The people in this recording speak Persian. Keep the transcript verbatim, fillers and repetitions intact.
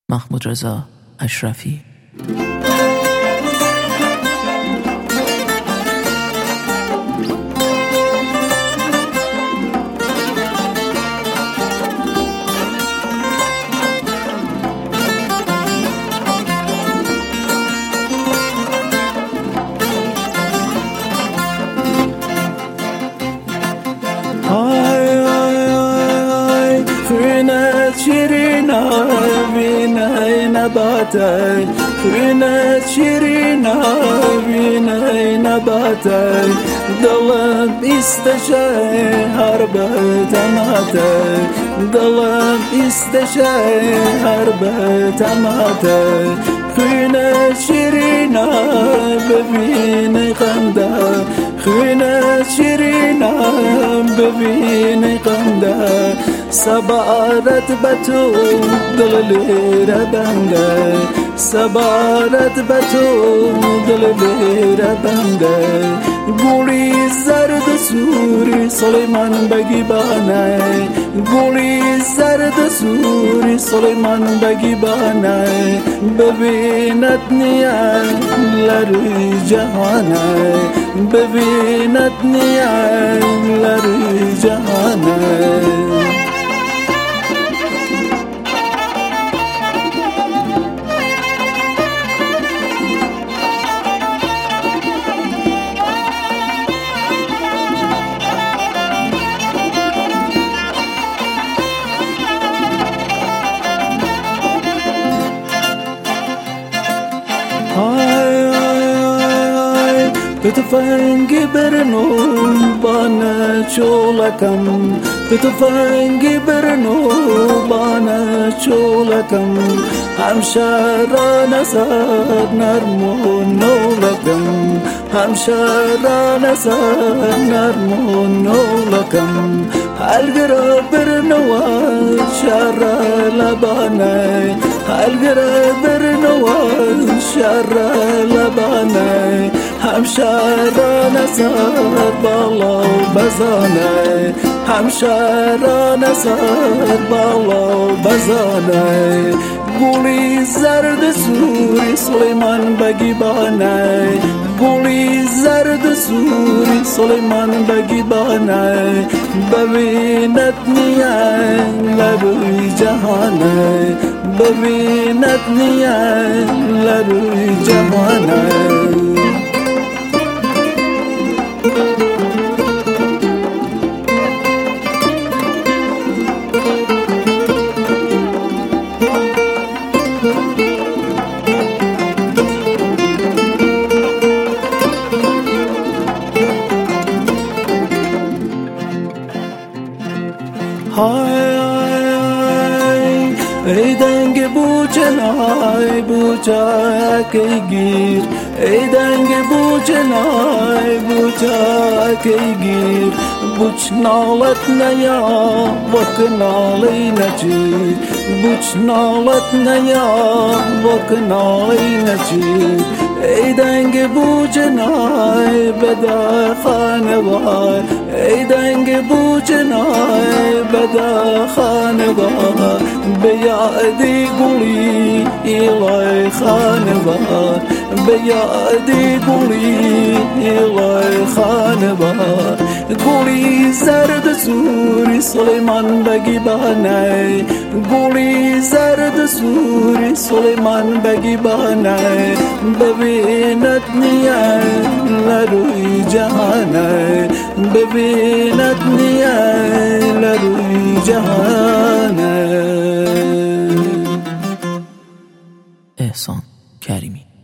محمود رضا اشرفی. شيرينا بينا نباتي خينا شيرينا بينا نباتي ضلب استشاي هربت ماتي ضلب استشاي هربت ماتي خينا شيرينا ببيني قندا خينا شيرينا ببيني قندا سبارت بتو دللي ربنده سبارت بتو دللي ربنده گولی زرد سوری سلیمان بگی بانه گولی زرد سوری سلیمان بگی بانه ببیند نیان لروی جهانه ببیند نیان لروی جهانه بتفنگی برنو بانه چولکم بتفنگی برنو بانه چولکم همشران سر نرمو نولکم همشران سر نرمو نولکم الگرا برنو شر لبانه الگرا برنو شر لبانه همشران سر بالا و بزانه همشران سر بالا و بزانه گولی زرد سوری سلیمان بگی بانه گولی زرد سوری سلیمان بگی بانه ببیند نیان لروی جهانه ببیند نیان لروی جهانه های ای دنگ بوچنای بوچا کی گیر ای دنگ بوچنای بوچا کی گیر بوچ نالت نیا وک نالی نچی بوچ نالت نیا وک نالی نچی ای دنگ بوچنای بدا خانوار ای دنگ بوچنای بدا خانوار بیادی گولی ایلای خانوار بیادی گولی ایلای خانوار گولی زرد سوری سلیمان بگی بانه گولی زرد سوری سلیمان بگی بانه ببیند نیان لروی جهانه ببیند نیان لروی جهانه. احسان کریمی.